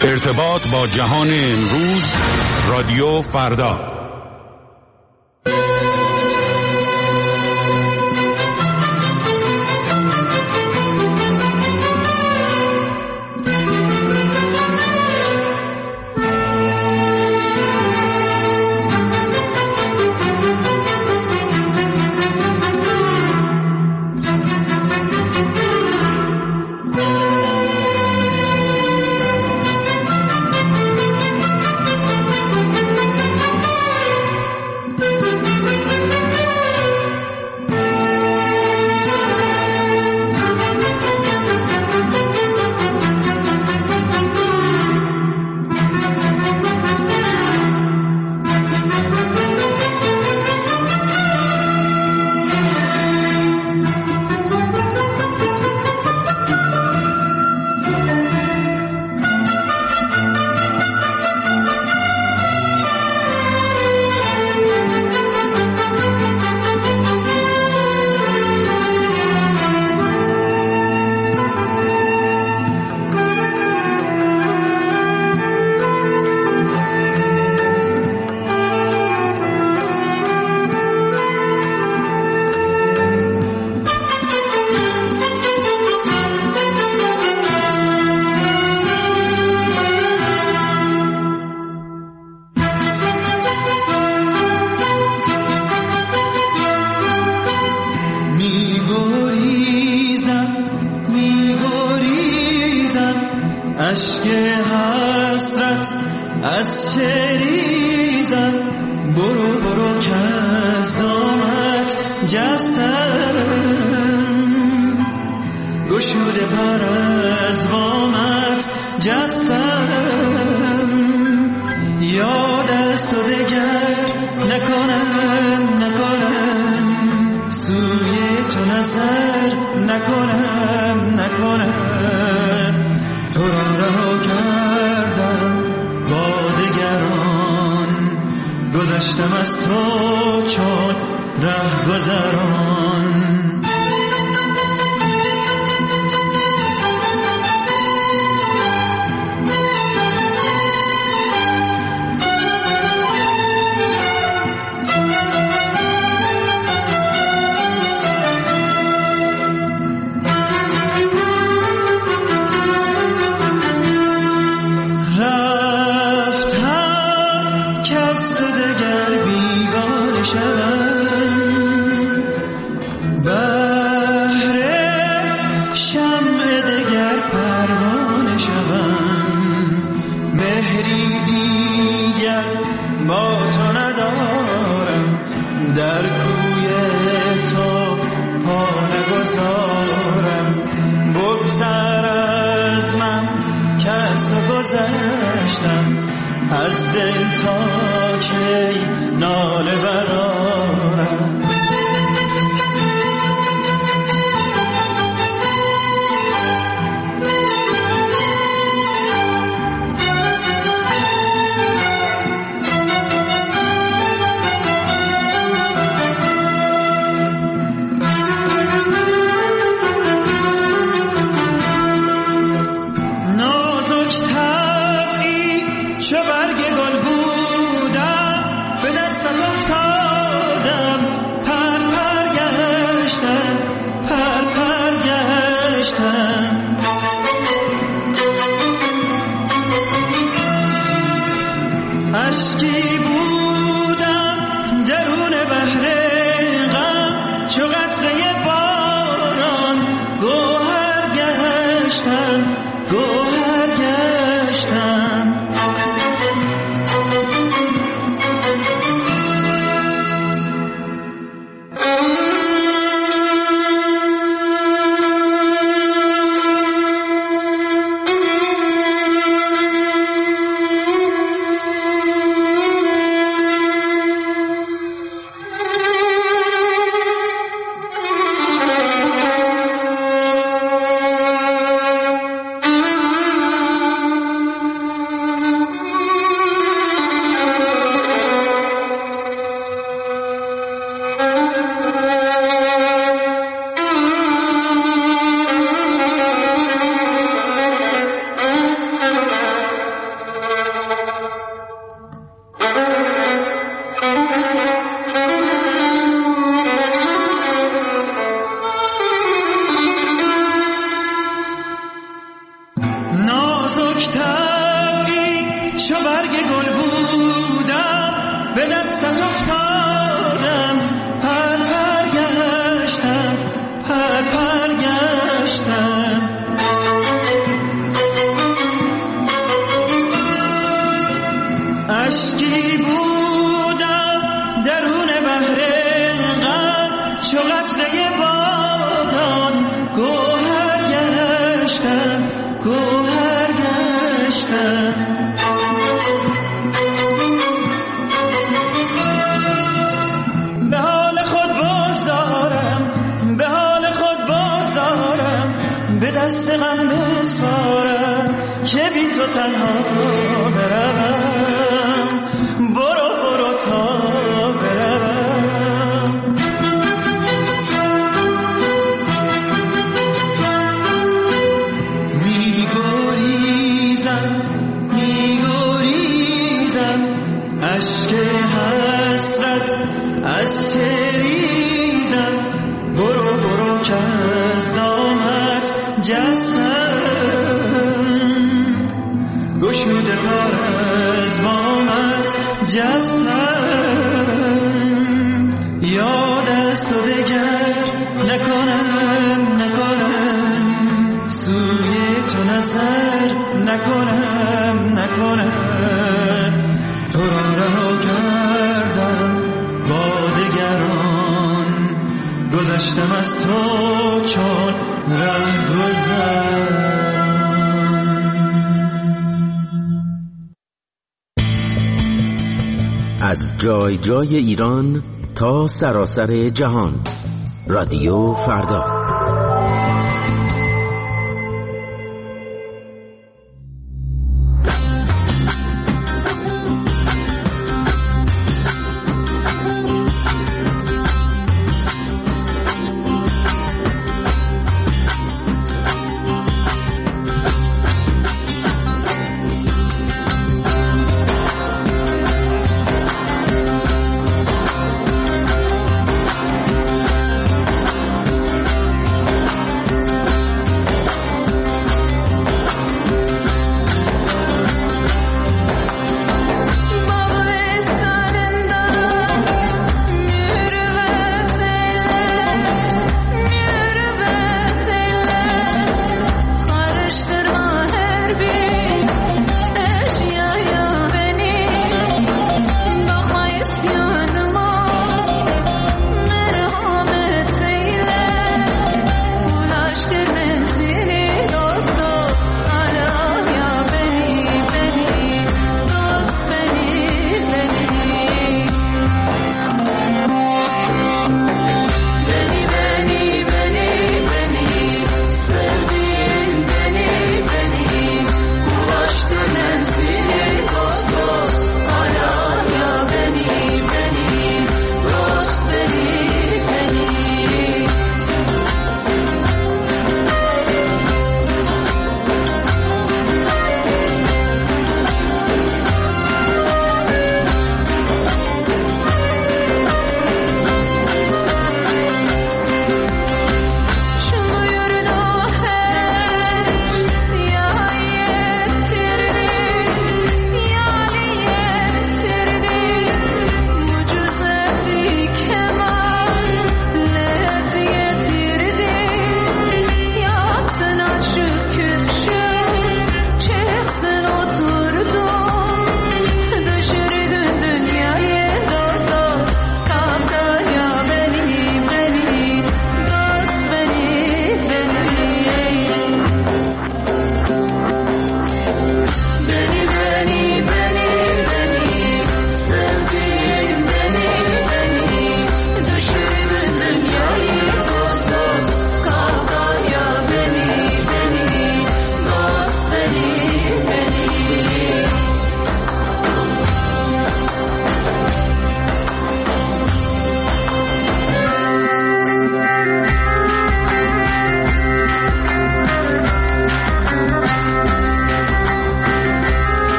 ارتباط با جهان امروز، رادیو فردا. اشک حسرت از چریزم، برو برو که از دامت جستم، گشوده پر از وامت جستم، یاد از تو دگر نکنم سوی تو نظر نکنم تو را رها کردم با دگران، گذشتم از تو چون رهگذران. در کوی تو پا نگذارم، بگذر از من که از تو گذشتم، از دل تا کی ناله برارم. اشکی بودم درون بحر غم، چو قطره باران گوهر گشتم. گشتم. به حال خود بگذارم، به حال خود بگذارم، به دست غم بسپارم که بی تو تنها بروم. برو برو تا بروم. میگریزم میگریزم اشک حسرت از چریزم. برو برو که از دامت جستم. گشوده پر از بامت جستم. یاد از تو دگر نکنم سوی تو نظر نکنم تو را رها کردم با دگران. گذشتم از تو چون رهگذر. از جای جای ایران تا سراسر جهان. رادیو فردا.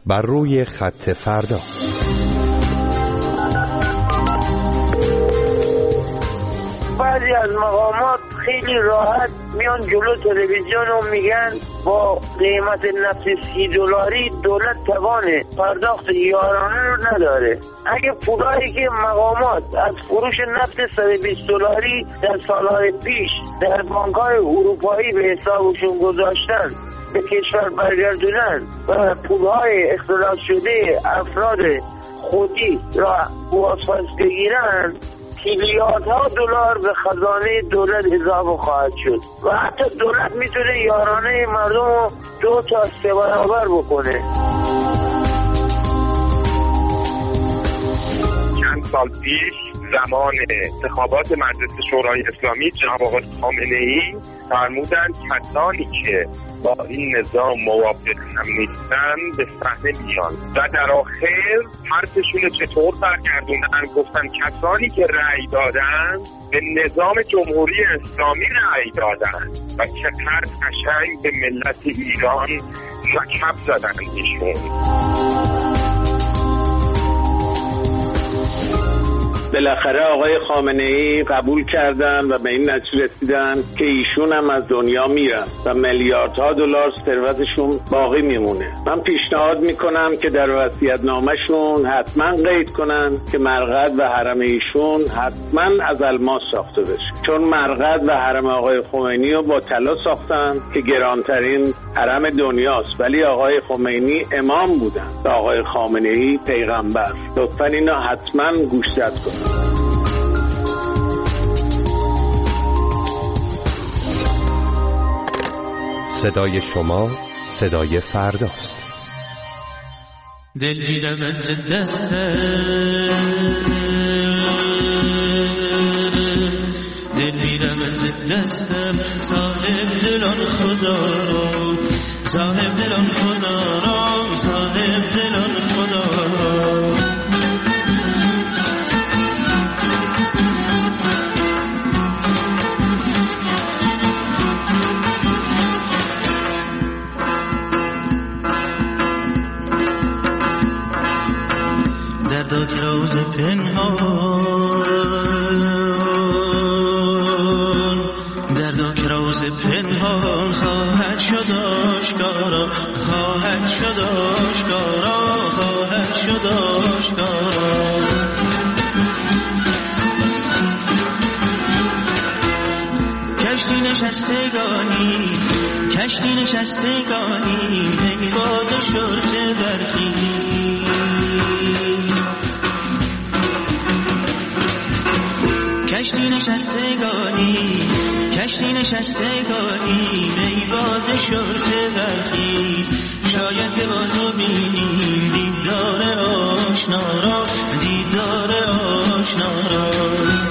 بر روی خط فردا. بعضی از مقامات خیلی راحت میان جلو تلویزیون و میگن با قیمت نفت $30 دولت توان پرداخت یارانه رو نداره. اگه پولایی که مقامات از فروش نفت $120 در سالهای پیش در بانک‌های اروپایی به حسابشون گذاشتن به کشور برگردونن و پولهای اختلاس شده افراد خودی را بازپس بگیرن، میلیاردها دلار به خزانه دولت اضافه خواهد شد و حتی دولت میتونه یارانه مردم رو 2 تا 3 برابر بکنه. چند سال پیش زمان انتخابات مجلس شورای اسلامی جناب آقای خامنه‌ای فرمودند کسانی که با این نظام موافق نیستن به صحنه میان و در آخر حرفشون رو چطور برگردوندن؟ گفتن کسانی که رأی دادن به نظام جمهوری اسلامی رأی دادن و چقدر قشنگ به ملت ایران شکب زدن ایشون. بالاخره آقای خامنه‌ای قبول کردن و به این نتیجه رسیدن که ایشون هم از دنیا میرن و میلیاردها دلار ثروتشون باقی میمونه. من پیشنهاد میکنم که در وصیت‌نامه‌شون حتما قید کنن که مرقد و حرم ایشون حتما از الماس ساخته بشه، چون مرقد و حرم آقای خمینی رو با طلا ساختن که گرانترین حرم دنیاست، ولی آقای خمینی امام بودن و آقای خامنه‌ای پیغمبر. لطفاً اینو حتما گوشزد کنن. صدای شما صدای فرداست. دل می‌رود ز دستم، دل می‌رود ز دستم، صاحب دلان خدا را، صاحب دلان خدا را، صاحب دلان خدا را. دردا که روز پنهان، دردا که روز پنهان خواهد شد آشکارا، خواهد شد آشکارا، خواهد شد آشکارا. کشتی نشستگانی، کشتی نشستگانی، ای باد شرط برخی. کشتی نشستگانی، کشتی نشستگانی، ای باد شرط برخیز. شاید که بازو بینیم دیدار آشنا را، دیدار آشنا را.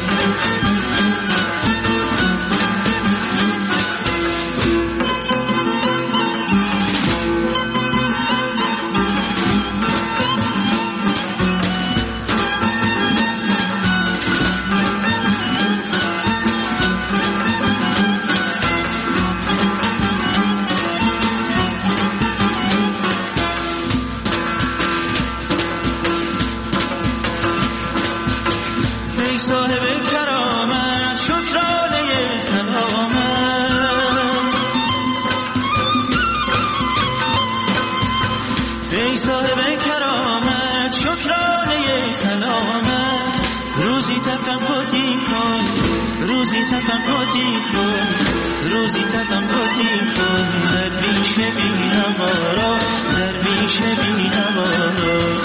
روزی تفقدی کن، در بیش بینم آرا، در بیش بینم آرا.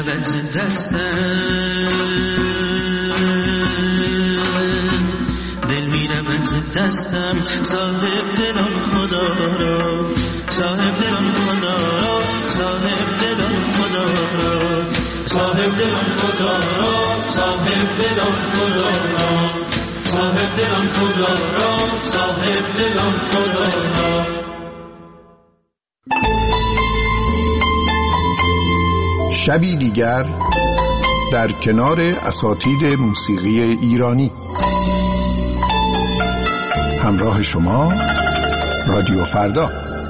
رود ز دستم، دل می رود ز دستم. صاحب دلان خدا را، صاحب دلان خدا را، صاحب دلان خدا را، صاحب دلان خدا را، صاحب دلان خدا را، صاحب دلان خدا را، صاحب دلان خدا را. شبی دیگر در کنار اساطیر موسیقی ایرانی. همراه شما رادیو فردا.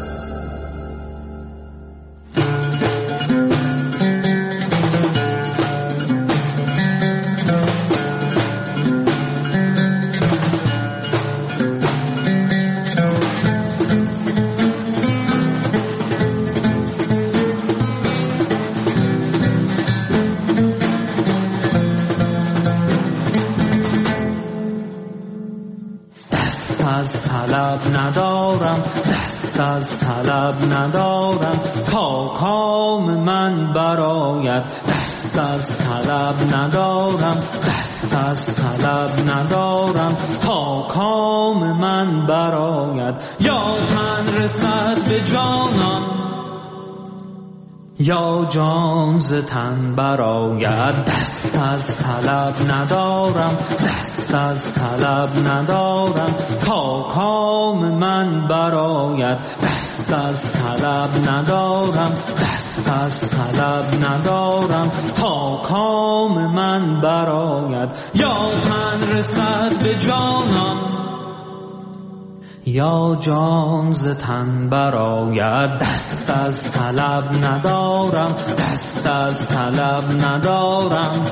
از طلب ندارم، دست از طلب ندارم، تا کام من برآید. دست از طلب ندارم، دست از طلب ندارم، تا کام من برآید. یا تن رسد به جانان، یا جان ز تن برآید. دست از طلب ندارم، دست از طلب ندارم، تا کام من برآید. دست از طلب ندارم، دست از طلب ندارم، تا کام من برآید. یا تن رسد به جانان، یا جان ز تن برآید. دست از طلب ندارم، دست از طلب ندارم.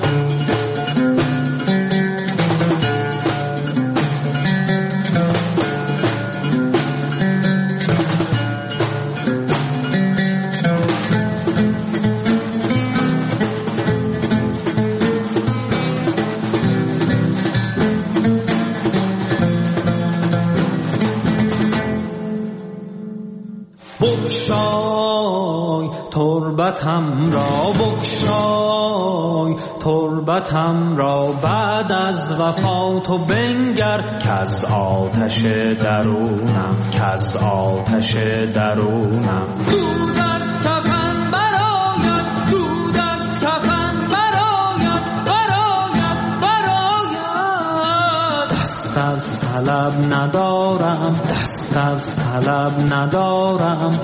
بگشای تربتم را، بگشای تربتم را، بعد از وفات تو بنگر که از آتش درونم، که از آتش درونم. دود از کفن برآید، دود از کفن برآید، برآید، برآید. دست از طلب ندارم، دست از طلب ندارم.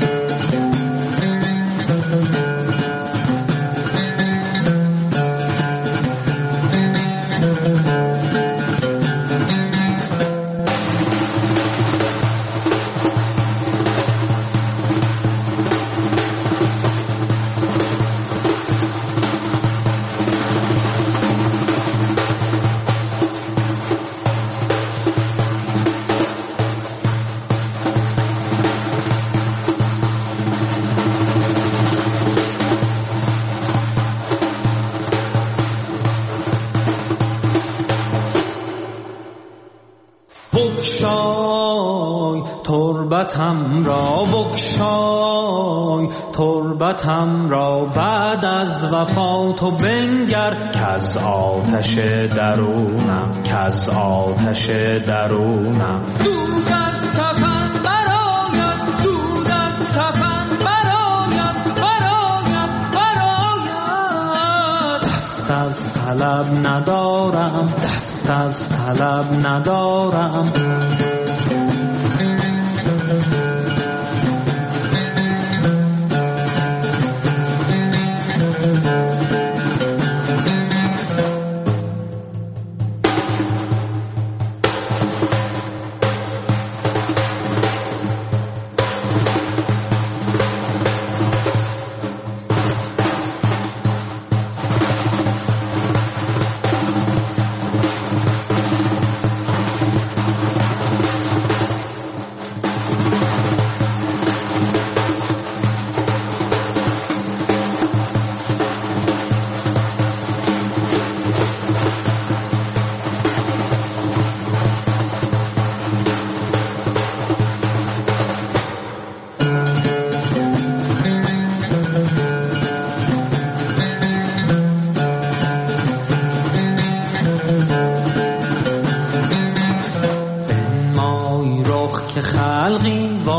بگشای تربتم را، بگشای تربتم را، بعد از وفات تو بنگر که از آتش درونم، که از آتش درونم. دود از کفن برآید، دود از کفن برآید، برآید، برآید. دست از طلب ندارم، دست از طلب ندارم.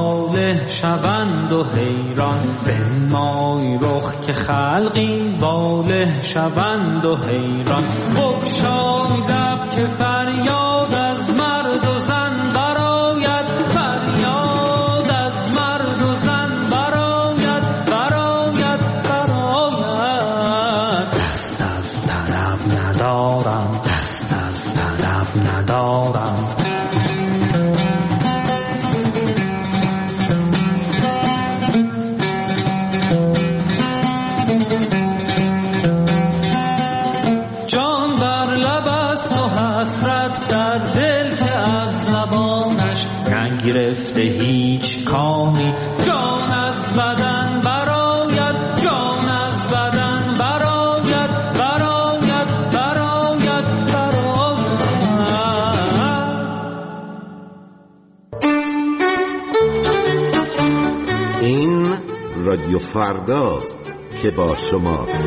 واله شوند و حیران، بنمای رخ که خلقی واله شوند و حیران. بگشای لب که فریاد از مرد و زن برآید، فریاد از مرد و زن برآید، برآید، برآید. دست از طلب ندارم، دست از طلب ندارم. جان بر لب است و حسرت در دل که از لبانش نگرفته هیچ کامی. جان از بدن برآید، جان از بدن برآید، برآید، برآید، برآید. این رادیو فرداست که با شماست.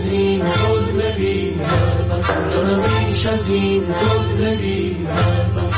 بیش از این ظلم بی